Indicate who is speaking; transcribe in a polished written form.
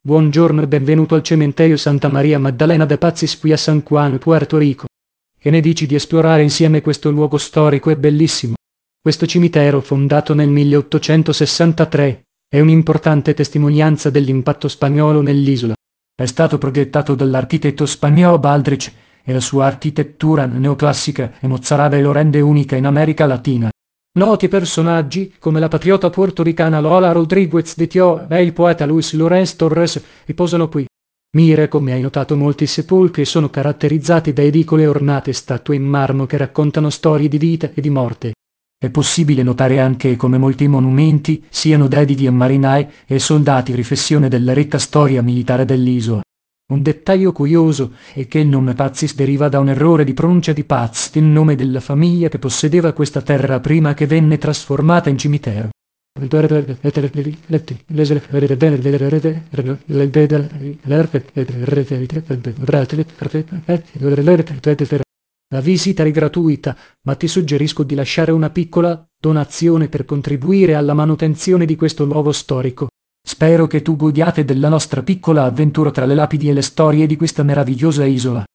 Speaker 1: Buongiorno e benvenuto al cimitero Santa Maria Maddalena de Pazis qui a San Juan, Puerto Rico. Che ne dici di esplorare insieme questo luogo storico e bellissimo? Questo cimitero, fondato nel 1863, è un'importante testimonianza dell'impatto spagnolo nell'isola. È stato progettato dall'architetto spagnolo Baldrich e la sua architettura neoclassica e mozzarella lo rende unica in America Latina. Noti personaggi, come la patriota portoricana Lola Rodriguez de Tio e il poeta Luis Lorenz Torres, riposano qui. Mire, come hai notato, molti sepolcri sono caratterizzati da edicole ornate statue in marmo che raccontano storie di vita e di morte. È possibile notare anche come molti monumenti siano dediti a marinai e soldati, riflessione della ricca storia militare dell'isola. Un dettaglio curioso è che il nome Pazis deriva da un errore di pronuncia di Paz, il nome della famiglia che possedeva questa terra prima che venne trasformata in cimitero. La visita è gratuita, ma ti suggerisco di lasciare una piccola donazione per contribuire alla manutenzione di questo luogo storico. Spero che tu godiate della nostra piccola avventura tra le lapidi e le storie di questa meravigliosa isola.